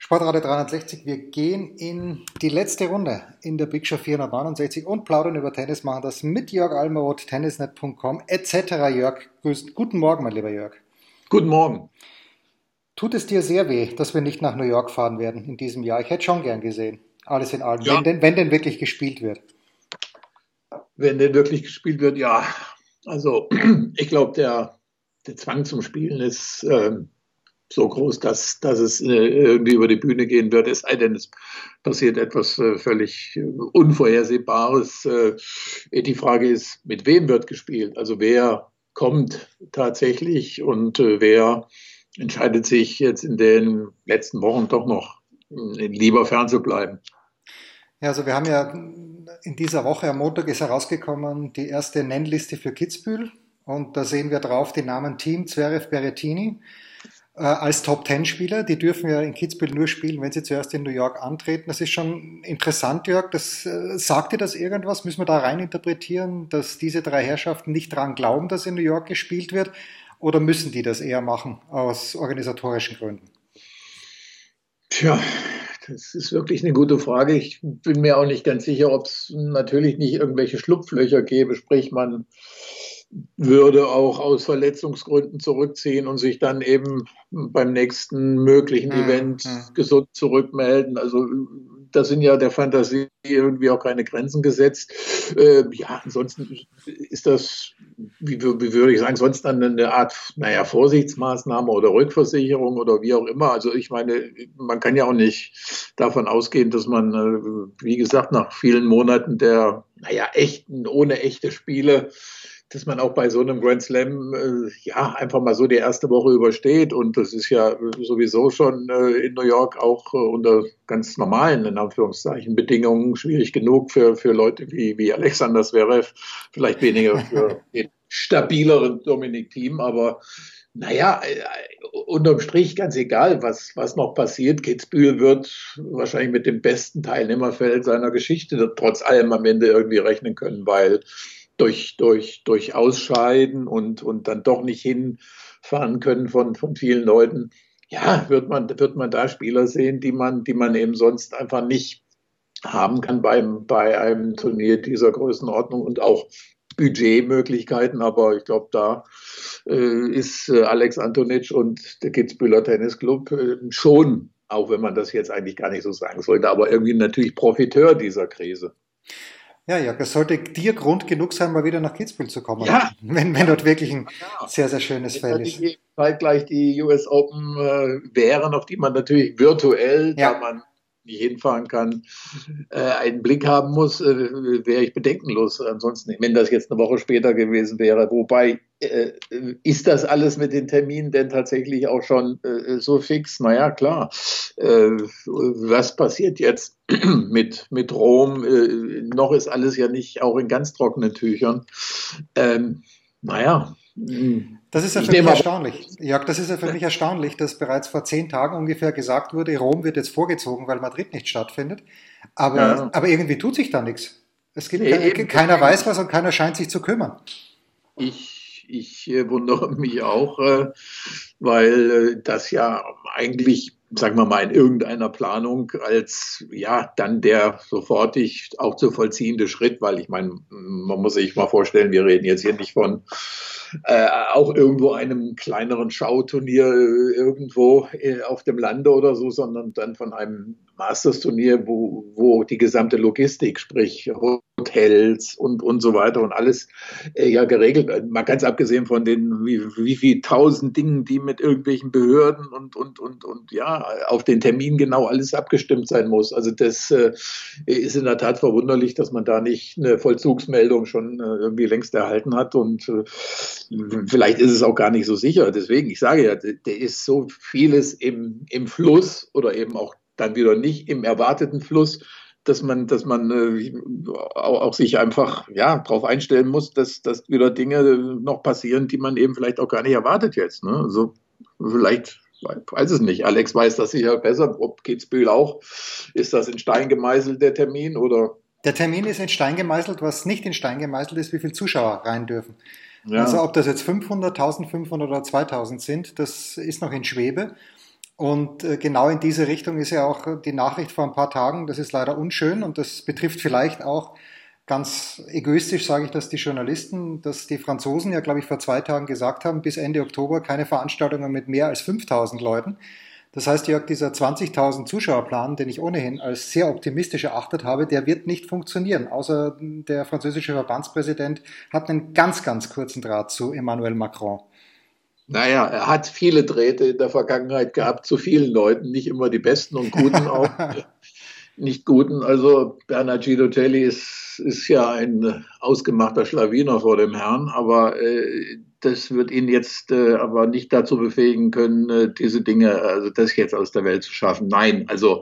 Sportradio 360, wir gehen in die letzte Runde in der Big Show 469 und plaudern über Tennis, machen das mit Jörg Almeroth, tennisnet.com etc. Jörg, guten Morgen, mein lieber Jörg. Guten Morgen. Tut es dir sehr weh, dass wir nicht nach New York fahren werden in diesem Jahr? Ich hätte schon gern gesehen, alles in allem, ja. wenn denn wirklich gespielt wird. Wenn denn wirklich gespielt wird, ja. Also ich glaube, der Zwang zum Spielen ist so groß, dass es irgendwie über die Bühne gehen wird, es sei denn, es passiert etwas völlig Unvorhersehbares. Die Frage ist, mit wem wird gespielt? Also wer kommt tatsächlich und wer entscheidet sich jetzt in den letzten Wochen doch noch lieber fernzubleiben? Ja, also wir haben ja in dieser Woche, am Montag ist herausgekommen, die erste Nennliste für Kitzbühel und da sehen wir drauf die Namen Thiem, Zverev, Berrettini als Top-10-Spieler. Die dürfen ja in Kitzbühel nur spielen, wenn sie zuerst in New York antreten. Das ist schon interessant, Jörg. Sagt dir das irgendwas? Müssen wir da rein interpretieren, dass diese drei Herrschaften nicht daran glauben, dass in New York gespielt wird? Oder müssen die das eher machen aus organisatorischen Gründen? Tja, das ist wirklich eine gute Frage. Ich bin mir auch nicht ganz sicher, ob es natürlich nicht irgendwelche Schlupflöcher gäbe, sprich man würde auch aus Verletzungsgründen zurückziehen und sich dann eben beim nächsten möglichen Event gesund zurückmelden. Also da sind ja der Fantasie irgendwie auch keine Grenzen gesetzt. Ja, ansonsten ist das, wie würde ich sagen, sonst dann eine Art, Vorsichtsmaßnahme oder Rückversicherung oder wie auch immer. Also ich meine, man kann ja auch nicht davon ausgehen, dass man, wie gesagt, nach vielen Monaten der, ohne echte Spiele, dass man auch bei so einem Grand Slam einfach mal so die erste Woche übersteht. Und das ist ja sowieso schon in New York auch unter ganz normalen, in Anführungszeichen, Bedingungen schwierig genug für Leute wie Alexander Zverev, vielleicht weniger für den stabileren Dominic Thiem, aber unterm Strich ganz egal, was noch passiert. Kitzbühel wird wahrscheinlich mit dem besten Teilnehmerfeld seiner Geschichte trotz allem am Ende irgendwie rechnen können, weil durch Ausscheiden und dann doch nicht hinfahren können von vielen Leuten, ja, wird man da Spieler sehen, die man eben sonst einfach nicht haben kann bei einem Turnier dieser Größenordnung und auch Budgetmöglichkeiten. Aber ich glaube, da ist Alex Antonitsch und der Kitzbüheler Tennisclub schon, auch wenn man das jetzt eigentlich gar nicht so sagen sollte, aber irgendwie natürlich Profiteur dieser Krise. Ja, es sollte dir Grund genug sein, mal wieder nach Kitzbühel zu kommen, ja, wenn dort wirklich ein sehr, sehr schönes Feld ist. Zeitgleich die US Open wären, auf die man natürlich virtuell, da man nicht hinfahren kann, einen Blick haben muss, wäre ich bedenkenlos. Ansonsten, wenn das jetzt eine Woche später gewesen wäre, wobei ist das alles mit den Terminen denn tatsächlich auch schon so fix? Naja, klar. Was passiert jetzt mit Rom? Noch ist alles ja nicht auch in ganz trockenen Tüchern. Das ist ja für mich erstaunlich. Jörg, das ist ja für mich erstaunlich, dass bereits vor 10 Tagen ungefähr gesagt wurde, Rom wird jetzt vorgezogen, weil Madrid nicht stattfindet. Aber irgendwie tut sich da nichts. Es gibt keiner weiß was und keiner scheint sich zu kümmern. Ich wundere mich auch, weil das ja eigentlich, sagen wir mal, in irgendeiner Planung als dann der sofortig auch zu vollziehende Schritt, weil ich meine, man muss sich mal vorstellen, wir reden jetzt hier nicht von auch irgendwo einem kleineren Schauturnier irgendwo auf dem Lande oder so, sondern dann von einem Masters-Turnier, wo die gesamte Logistik, sprich Hotels und so weiter und alles geregelt, mal ganz abgesehen von den wie viel tausend Dingen, die mit irgendwelchen Behörden und auf den Termin genau alles abgestimmt sein muss. Also das ist in der Tat verwunderlich, dass man da nicht eine Vollzugsmeldung schon irgendwie längst erhalten hat und vielleicht ist es auch gar nicht so sicher. Deswegen, ich sage ja, der ist so vieles im Fluss oder eben auch dann wieder nicht im erwarteten Fluss, dass man auch sich einfach darauf einstellen muss, dass wieder Dinge noch passieren, die man eben vielleicht auch gar nicht erwartet jetzt. Ne? Also vielleicht, weiß es nicht. Alex weiß das sicher besser. Ob Kitzbühel auch? Ist das in Stein gemeißelt, der Termin? Oder? Der Termin ist in Stein gemeißelt. Was nicht in Stein gemeißelt ist, wie viele Zuschauer rein dürfen. Ja. Also ob das jetzt 500, 1500 oder 2000 sind, das ist noch in Schwebe. Und genau in diese Richtung ist ja auch die Nachricht vor ein paar Tagen. Das ist leider unschön und das betrifft vielleicht auch ganz egoistisch, sage ich das, die Journalisten, dass die Franzosen ja, glaube ich, vor 2 Tagen gesagt haben, bis Ende Oktober keine Veranstaltungen mit mehr als 5.000 Leuten. Das heißt, Jörg, dieser 20.000 Zuschauerplan, den ich ohnehin als sehr optimistisch erachtet habe, der wird nicht funktionieren. Außer der französische Verbandspräsident hat einen ganz, ganz kurzen Draht zu Emmanuel Macron. Naja, er hat viele Drähte in der Vergangenheit gehabt, zu vielen Leuten, nicht immer die besten und guten auch. Nicht guten. Also Bernard Guidotelli ist ja ein ausgemachter Schlawiner vor dem Herrn, aber das wird ihn jetzt aber nicht dazu befähigen können, diese Dinge, also das jetzt aus der Welt zu schaffen. Nein, also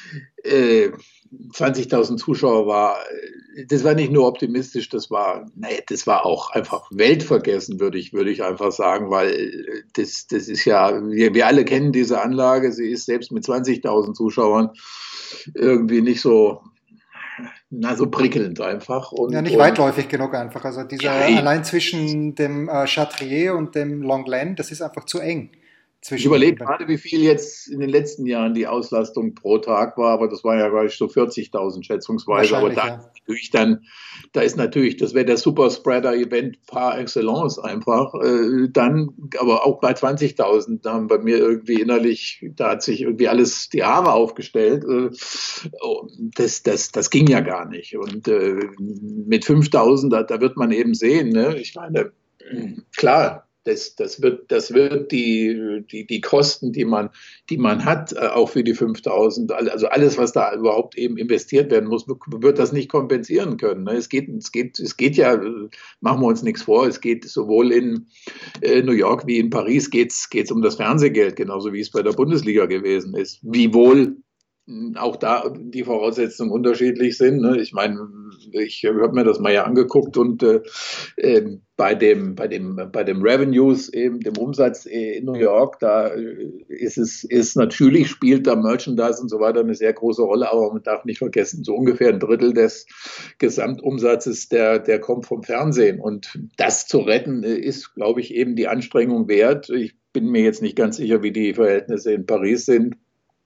20.000 Zuschauer das war nicht nur optimistisch, das war auch einfach weltvergessen, würde ich einfach sagen, weil das ist ja, wir alle kennen diese Anlage, sie ist selbst mit 20.000 Zuschauern irgendwie nicht so, so prickelnd einfach. Ja, nicht weitläufig genug einfach. Also allein zwischen dem Chatrier und dem Longlen, das ist einfach zu eng. Ich überlege gerade, wie viel jetzt in den letzten Jahren die Auslastung pro Tag war, aber das war ja gleich so 40.000 schätzungsweise. Aber da ist natürlich, das wäre der Superspreader-Event par excellence einfach. Aber auch bei 20.000, da haben bei mir irgendwie innerlich, da hat sich irgendwie alles die Haare aufgestellt. Das ging ja gar nicht. Und mit 5.000, da wird man eben sehen, ne? Ich meine, klar. Das wird die Kosten, die man hat, auch für die 5.000, also alles, was da überhaupt eben investiert werden muss, wird das nicht kompensieren können. Es geht ja, machen wir uns nichts vor, es geht sowohl in New York wie in Paris geht's um das Fernsehgeld, genauso wie es bei der Bundesliga gewesen ist. Wiewohl auch da die Voraussetzungen unterschiedlich sind. Ne? Ich meine, ich habe mir das mal ja angeguckt und bei dem Revenues, eben dem Umsatz in New York, da ist natürlich, spielt da Merchandise und so weiter eine sehr große Rolle, aber man darf nicht vergessen, so ungefähr ein Drittel des Gesamtumsatzes, der kommt vom Fernsehen. Und das zu retten, ist, glaube ich, eben die Anstrengung wert. Ich bin mir jetzt nicht ganz sicher, wie die Verhältnisse in Paris sind.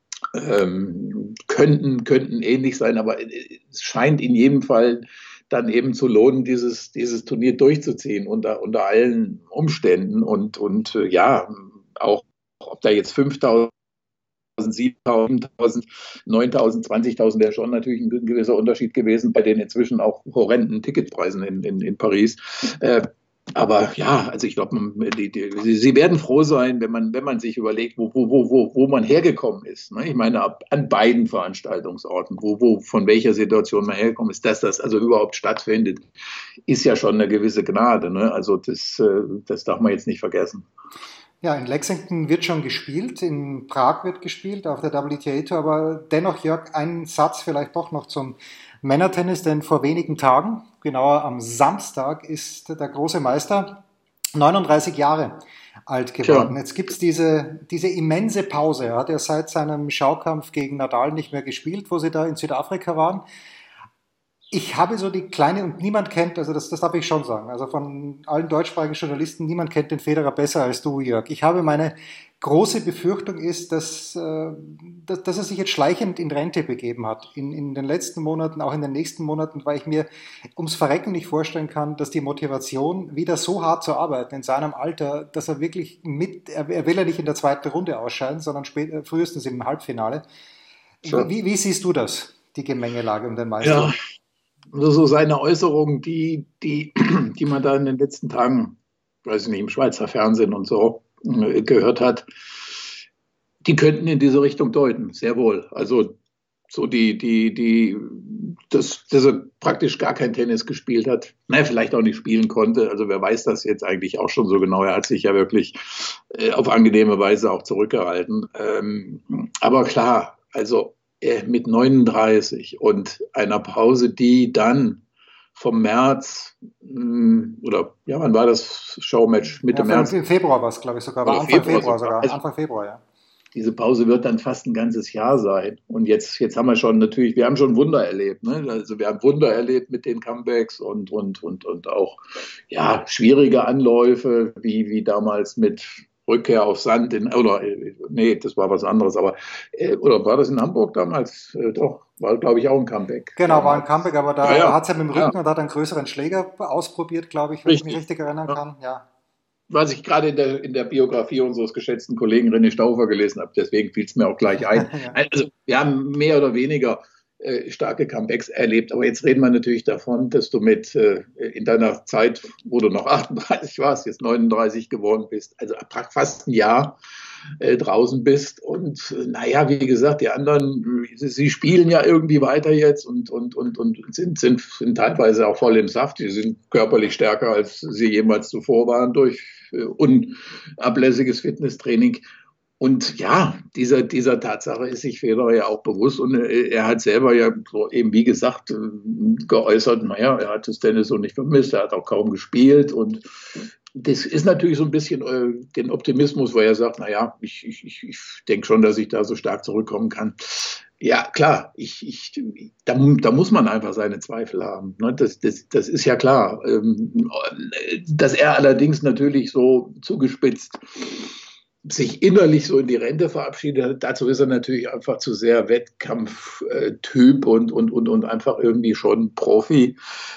Könnten ähnlich sein, aber es scheint in jedem Fall dann eben zu lohnen, dieses Turnier durchzuziehen unter allen Umständen und ja, auch ob da jetzt 5.000, 7.000, 9.000, 20.000 wäre schon natürlich ein gewisser Unterschied gewesen bei den inzwischen auch horrenden Ticketpreisen in Paris. Aber ja, also ich glaube, sie werden froh sein, wenn man sich überlegt, wo man hergekommen ist. Ne? Ich meine, an beiden Veranstaltungsorten, von welcher Situation man hergekommen ist, dass das also überhaupt stattfindet, ist ja schon eine gewisse Gnade. Ne? Also das darf man jetzt nicht vergessen. Ja, in Lexington wird schon gespielt, in Prag wird gespielt, auf der WTA Tour, aber dennoch, Jörg, ein Satz vielleicht doch noch zum Männertennis, denn vor wenigen Tagen, genauer am Samstag, ist der große Meister 39 Jahre alt geworden. Jetzt gibt es diese immense Pause. Er hat ja seit seinem Schaukampf gegen Nadal nicht mehr gespielt, wo sie da in Südafrika waren. Ich habe so die kleine, und niemand kennt, also das darf ich schon sagen, also von allen deutschsprachigen Journalisten, niemand kennt den Federer besser als du, Jörg. Ich habe meine große Befürchtung ist, dass er sich jetzt schleichend in Rente begeben hat. In den letzten Monaten, auch in den nächsten Monaten, weil ich mir ums Verrecken nicht vorstellen kann, dass die Motivation, wieder so hart zu arbeiten in seinem Alter, dass er wirklich er will ja nicht in der zweiten Runde ausscheiden, sondern frühestens im Halbfinale. Sure. Wie siehst du das, die Gemengelage um den Meister? Ja. Also so seine Äußerungen, die man da in den letzten Tagen, weiß ich nicht, im Schweizer Fernsehen und so gehört hat, die könnten in diese Richtung deuten, sehr wohl. Also so dass er praktisch gar kein Tennis gespielt hat, vielleicht auch nicht spielen konnte. Also wer weiß das jetzt eigentlich auch schon so genau. Er hat sich ja wirklich auf angenehme Weise auch zurückgehalten. Aber klar, also mit 39 und einer Pause, die dann vom März oder ja, wann war das Showmatch? Mitte März? Im Februar war es, glaube ich, sogar. Anfang Februar sogar. Also Anfang Februar, ja. Diese Pause wird dann fast ein ganzes Jahr sein. Und jetzt haben wir schon natürlich, wir haben schon Wunder erlebt. Ne? Also wir haben Wunder erlebt mit den Comebacks und auch ja, schwierige Anläufe, wie damals mit Rückkehr auf Sand nee, das war was anderes, aber oder war das in Hamburg damals? Doch, war glaube ich auch ein Comeback Genau, war ein damals. Comeback, aber Ja, da ja, hat es ja mit dem ja, Rücken und hat einen größeren Schläger ausprobiert, glaube ich, wenn ich mich richtig. richtig erinnern Ja. kann. Ja. Was ich gerade in der Biografie unseres geschätzten Kollegen René Stauffer gelesen habe, deswegen fiel es mir auch gleich ein. Ja. Also wir haben mehr oder weniger starke Comebacks erlebt, aber jetzt reden wir natürlich davon, dass du in deiner Zeit, wo du noch 38 warst, jetzt 39 geworden bist, also fast ein Jahr draußen bist. Und naja, wie gesagt, die anderen, sie spielen ja irgendwie weiter jetzt und sind teilweise auch voll im Saft. Sie sind körperlich stärker, als sie jemals zuvor waren durch unablässiges Fitnesstraining. Und ja, dieser Tatsache ist sich Federer ja auch bewusst und er hat selber ja so eben, wie gesagt, geäußert, naja, er hat das Tennis so nicht vermisst, er hat auch kaum gespielt und das ist natürlich so ein bisschen den Optimismus, wo er sagt, naja, ich denke schon, dass ich da so stark zurückkommen kann. Ja, klar, da muss man einfach seine Zweifel haben. Ne? Das ist ja klar. Dass er allerdings natürlich so zugespitzt sich innerlich so in die Rente verabschiedet, dazu ist er natürlich einfach zu sehr Wettkampftyp und einfach irgendwie schon Profi,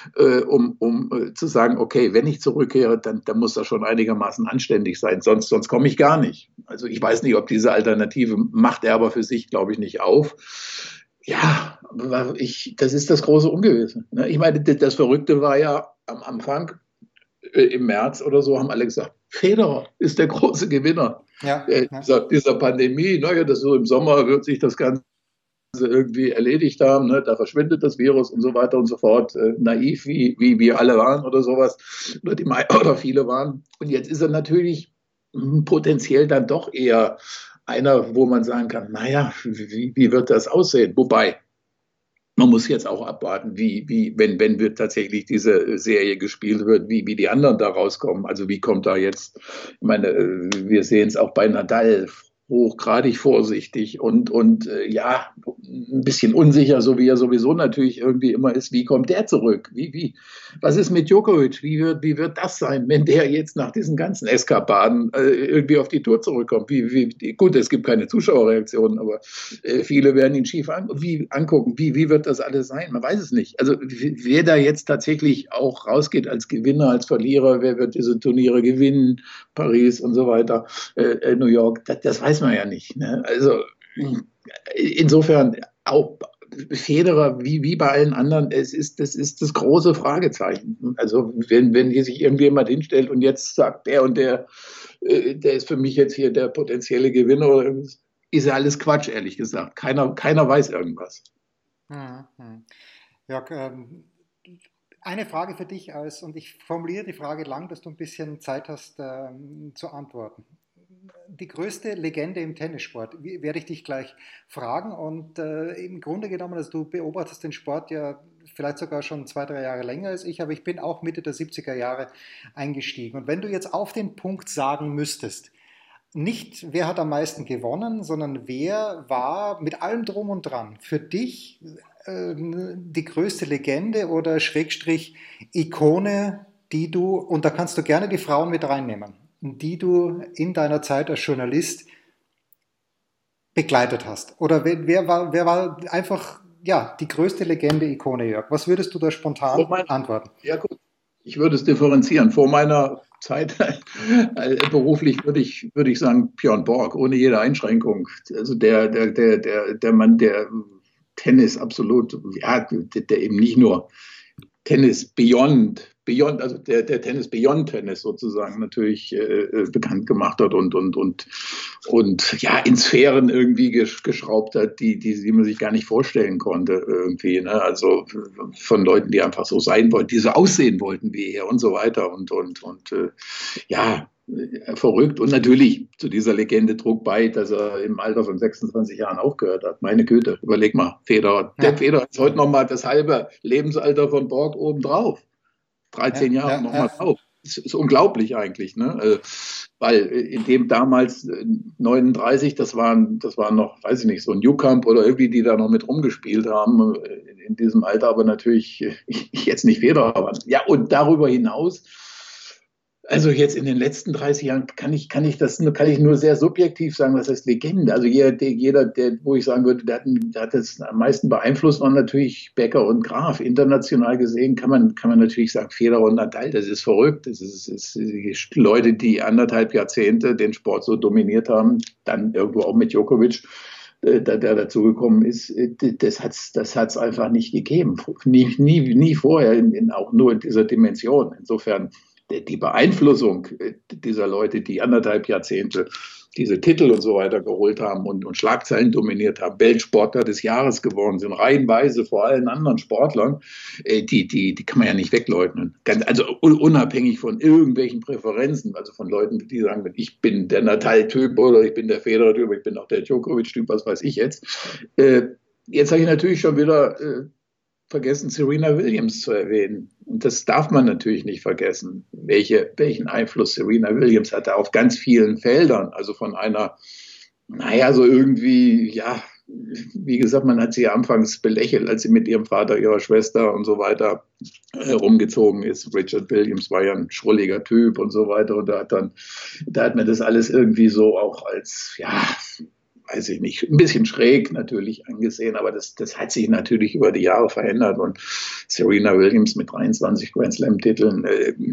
um zu sagen, okay, wenn ich zurückkehre, dann muss das schon einigermaßen anständig sein, sonst komme ich gar nicht. Also ich weiß nicht, ob diese Alternative macht er aber für sich, glaube ich, nicht auf. Ja, das ist das große Ungewisse. Ne? Ich meine, das Verrückte war ja am Anfang, im März oder so, haben alle gesagt, Federer ist der große Gewinner Ja, ja. dieser Pandemie. Naja, das so im Sommer wird sich das Ganze irgendwie erledigt haben, ne? Da verschwindet das Virus und so weiter und so fort. Naiv, wie wir alle waren oder sowas, oder viele waren. Und jetzt ist er natürlich potenziell dann doch eher einer, wo man sagen kann, naja, wie wird das aussehen? Wobei, man muss jetzt auch abwarten, wenn wird tatsächlich diese Serie gespielt wird, wie die anderen da rauskommen. Also wie kommt da jetzt, ich meine, wir sehen es auch bei Nadal, hochgradig vorsichtig und ja, ein bisschen unsicher, so wie er sowieso natürlich irgendwie immer ist. Wie kommt der zurück? Was ist mit Djokovic? Wie wird das sein, wenn der jetzt nach diesen ganzen Eskapaden irgendwie auf die Tour zurückkommt? Gut, es gibt keine Zuschauerreaktionen, aber viele werden ihn schief angucken. Wie wird das alles sein? Man weiß es nicht. Also wer da jetzt tatsächlich auch rausgeht als Gewinner, als Verlierer, wer wird diese Turniere gewinnen, Paris und so weiter, New York, das weiß man ja nicht. Ne? Also insofern auch Federer, wie bei allen anderen, das ist das große Fragezeichen. Also wenn hier sich irgendjemand hinstellt und jetzt sagt, der und der ist für mich jetzt hier der potenzielle Gewinner, ist ja alles Quatsch, ehrlich gesagt. Keiner weiß irgendwas. Mhm. Jörg, eine Frage für dich und ich formuliere die Frage lang, dass du ein bisschen Zeit hast zu antworten. Die größte Legende im Tennissport, werde ich dich gleich fragen. Und im Grunde genommen, also du beobachtest den Sport ja vielleicht sogar schon 2, 3 Jahre länger als ich, aber ich bin auch Mitte der 70er Jahre eingestiegen. Und wenn du jetzt auf den Punkt sagen müsstest, nicht wer hat am meisten gewonnen, sondern wer war mit allem drum und dran für dich die größte Legende oder Schrägstrich Ikone, die du, und da kannst du gerne die Frauen mit reinnehmen, die du in deiner Zeit als Journalist begleitet hast? Oder wer war einfach ja, die größte Legende, Ikone, Jörg? Was würdest du da spontan antworten? Ja gut, ich würde es differenzieren. Vor meiner Zeit beruflich würde ich sagen Björn Borg, ohne jede Einschränkung. Also der Mann, der Tennis absolut, ja, der eben nicht nur Tennis Beyond, also der Tennis Beyond Tennis sozusagen natürlich bekannt gemacht hat und ja, in Sphären irgendwie geschraubt hat, die man sich gar nicht vorstellen konnte irgendwie. Ne? Also von Leuten, die einfach so sein wollten, die so aussehen wollten wie er und so weiter ja, verrückt. Und natürlich zu dieser Legende trug bei, dass er im Alter von 26 Jahren aufgehört hat. Meine Güte, überleg mal, Federer. Der Ja, Federer ist heute nochmal das halbe Lebensalter von Borg obendrauf. 13 ja, Jahre ja, nochmal ja. drauf. Das ist unglaublich eigentlich, ne? Weil in dem damals 39, das waren noch, weiß ich nicht, so ein Newcomb oder irgendwie, die da noch mit rumgespielt haben, in diesem Alter, aber natürlich jetzt nicht Federer waren. Ja, und darüber hinaus Also jetzt in den letzten 30 Jahren kann ich nur sehr subjektiv sagen, was heißt Legende. Also wo ich sagen würde, der hat das am meisten beeinflusst, waren natürlich Becker und Graf. International gesehen kann man natürlich sagen, Federer und Nadal, das ist verrückt. Das ist Leute, die 1,5 Jahrzehnte den Sport so dominiert haben, dann irgendwo auch mit Djokovic, der dazugekommen ist, das hat's einfach nicht gegeben. Nie vorher, auch nur in dieser Dimension. Insofern die Beeinflussung dieser Leute, die 1,5 Jahrzehnte diese Titel und so weiter geholt haben und Schlagzeilen dominiert haben, Weltsportler des Jahres geworden sind, reihenweise vor allen anderen Sportlern, die kann man ja nicht wegleugnen. Also unabhängig von irgendwelchen Präferenzen, also von Leuten, die sagen, ich bin der Nadal-Typ oder ich bin der Federer-Typ, ich bin auch der Djokovic-Typ, was weiß ich jetzt. Jetzt habe ich natürlich schon wieder vergessen, Serena Williams zu erwähnen. Und das darf man natürlich nicht vergessen, welchen Einfluss Serena Williams hatte auf ganz vielen Feldern. Also von einer, so irgendwie, ja, wie gesagt, man hat sie ja anfangs belächelt, als sie mit ihrem Vater, ihrer Schwester und so weiter rumgezogen ist. Richard Williams war ja ein schrulliger Typ und so weiter. Und da hat man das alles irgendwie so auch als, ja, weiß ich nicht, ein bisschen schräg natürlich angesehen, aber das hat sich natürlich über die Jahre verändert und Serena Williams mit 23 Grand Slam-Titeln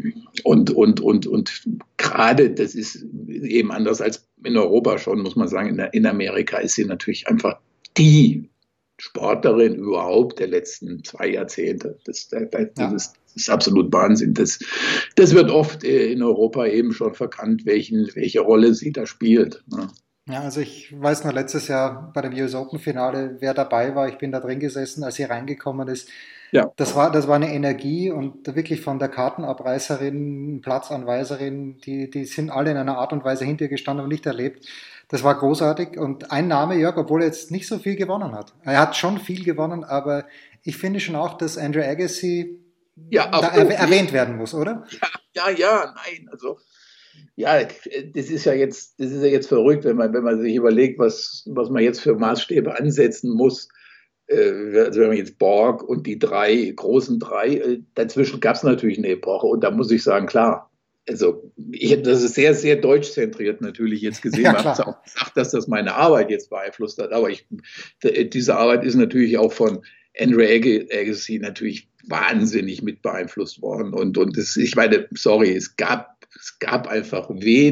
und gerade, das ist eben anders als in Europa schon, muss man sagen, in Amerika ist sie natürlich einfach die Sportlerin überhaupt der letzten 2 Jahrzehnte. Das ist absolut Wahnsinn. Das wird oft in Europa eben schon verkannt, welche Rolle sie da spielt. Ne? Ja, also ich weiß noch letztes Jahr bei dem US Open Finale, wer dabei war. Ich bin da drin gesessen, als sie reingekommen ist. Ja. Das war eine Energie und wirklich von der Kartenabreißerin, Platzanweiserin, die sind alle in einer Art und Weise hinter ihr gestanden und nicht erlebt. Das war großartig. Und ein Name, Jörg, obwohl er jetzt nicht so viel gewonnen hat. Er hat schon viel gewonnen, aber ich finde schon auch, dass Andre Agassi erwähnt werden muss, oder? Nein, also ja, das ist ja jetzt verrückt, wenn man sich überlegt, was man jetzt für Maßstäbe ansetzen muss. Also wenn man jetzt Borg und die großen drei, dazwischen gab es natürlich eine Epoche und da muss ich sagen, klar, also das ist sehr, sehr deutschzentriert natürlich jetzt gesehen. Ja, Man hat auch gesagt, dass das meine Arbeit jetzt beeinflusst hat, aber diese Arbeit ist natürlich auch von Andre Agassi natürlich wahnsinnig mit beeinflusst worden und ich meine, sorry, es gab einfach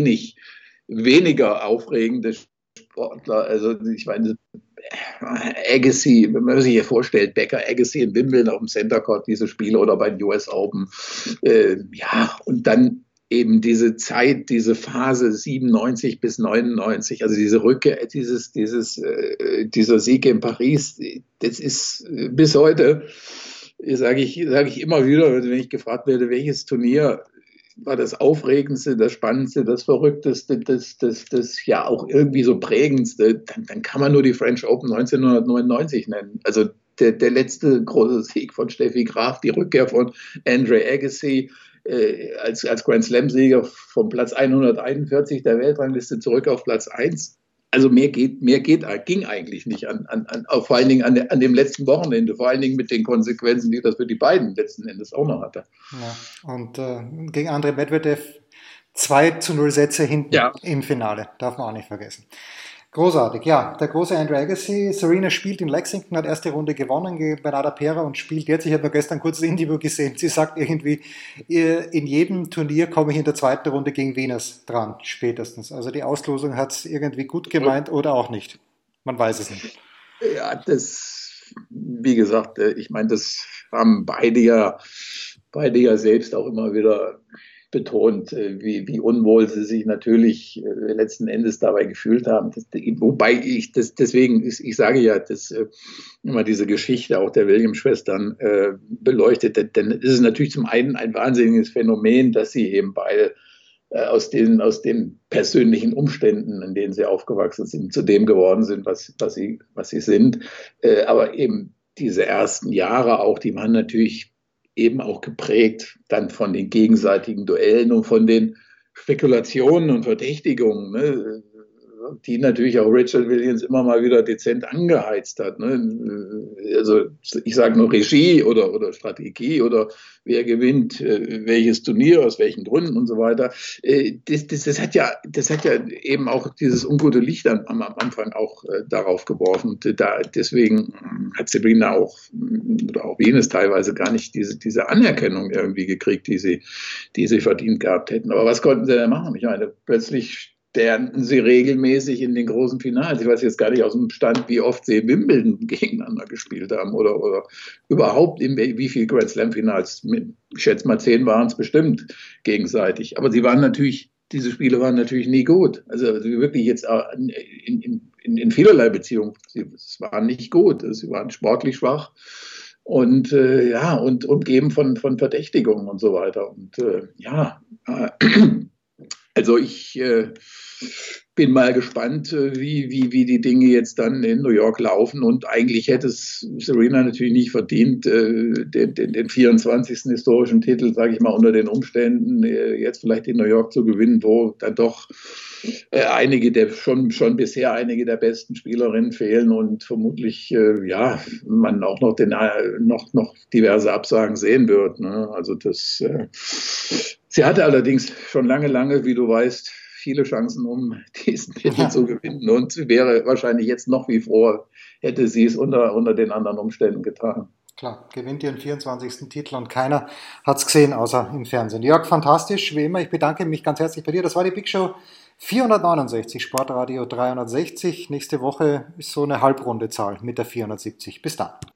weniger aufregende Sportler. Also ich meine, Agassi, wenn man sich hier vorstellt, Becker, Agassi in Wimbledon auf dem Center Court, diese Spiele oder bei den US Open. Und dann eben diese Zeit, diese Phase 97 bis 99, also diese Rückkehr, dieser Sieg in Paris, das ist bis heute, sage ich immer wieder, wenn ich gefragt werde, welches Turnier war das Aufregendste, das Spannendste, das Verrückteste, das ja auch irgendwie so prägendste, dann kann man nur die French Open 1999 nennen. Also der letzte große Sieg von Steffi Graf, die Rückkehr von Andre Agassi als Grand Slam-Sieger vom Platz 141 der Weltrangliste zurück auf Platz 1. Also ging eigentlich nicht vor allen Dingen an dem letzten Wochenende, vor allen Dingen mit den Konsequenzen, die das für die beiden letzten Endes auch noch hatte. Ja, und gegen Andrei Medvedev 2:0 Sätze hinten im Finale, darf man auch nicht vergessen. Großartig, ja, der große Andre Agassi. Serena spielt in Lexington, hat erste Runde gewonnen gegen Bernarda Pera und spielt jetzt, ich habe nur gestern ein kurzes Interview gesehen, sie sagt irgendwie, in jedem Turnier komme ich in der zweiten Runde gegen Venus dran, spätestens. Also die Auslosung hat es irgendwie gut gemeint oder auch nicht. Man weiß es nicht. Ja, wie gesagt, ich meine, das haben beide ja selbst auch immer wieder betont, wie unwohl sie sich natürlich letzten Endes dabei gefühlt haben. Wobei ich sage ja, dass immer diese Geschichte auch der Williams-Schwestern beleuchtet, denn es ist natürlich zum einen ein wahnsinniges Phänomen, dass sie eben beide aus den persönlichen Umständen, in denen sie aufgewachsen sind, zu dem geworden sind, was sie sind. Aber eben diese ersten Jahre auch, die waren natürlich eben auch geprägt dann von den gegenseitigen Duellen und von den Spekulationen und Verdächtigungen. Ne? die natürlich auch Richard Williams immer mal wieder dezent angeheizt hat. Ne? Also ich sage nur Regie oder Strategie oder wer gewinnt welches Turnier, aus welchen Gründen und so weiter. Das hat ja eben auch dieses ungute Licht am Anfang auch darauf geworfen. Deswegen hat Sabrina auch, oder auch Venus teilweise gar nicht diese Anerkennung irgendwie gekriegt, die sie verdient gehabt hätten. Aber was konnten sie denn machen? Ich meine, plötzlich standen sie regelmäßig in den großen Finals. Ich weiß jetzt gar nicht aus dem Stand, wie oft sie Wimbledon gegeneinander gespielt haben oder überhaupt wie viele Grand Slam Finals. Ich schätze mal 10 waren es bestimmt gegenseitig. Aber diese Spiele waren natürlich nie gut. Also wirklich jetzt in vielerlei Beziehungen. Es waren nicht gut. Sie waren sportlich schwach und und umgeben von Verdächtigungen und so weiter. Und also ich bin mal gespannt, wie die Dinge jetzt dann in New York laufen. Und eigentlich hätte es Serena natürlich nicht verdient, den 24. historischen Titel, sage ich mal, unter den Umständen jetzt vielleicht in New York zu gewinnen, wo dann doch schon bisher einige der besten Spielerinnen fehlen und vermutlich man auch noch diverse Absagen sehen wird. Ne? Also sie hatte allerdings schon lange, wie du weißt, viele Chancen, um diesen Titel zu gewinnen. Und sie wäre wahrscheinlich jetzt noch wie froh, hätte sie es unter den anderen Umständen getan. Klar, gewinnt ihren 24. Titel und keiner hat es gesehen, außer im Fernsehen. Jörg, fantastisch, wie immer. Ich bedanke mich ganz herzlich bei dir. Das war die Big Show 469, Sportradio 360. Nächste Woche ist so eine Halbrunde Zahl mit der 470. Bis dann.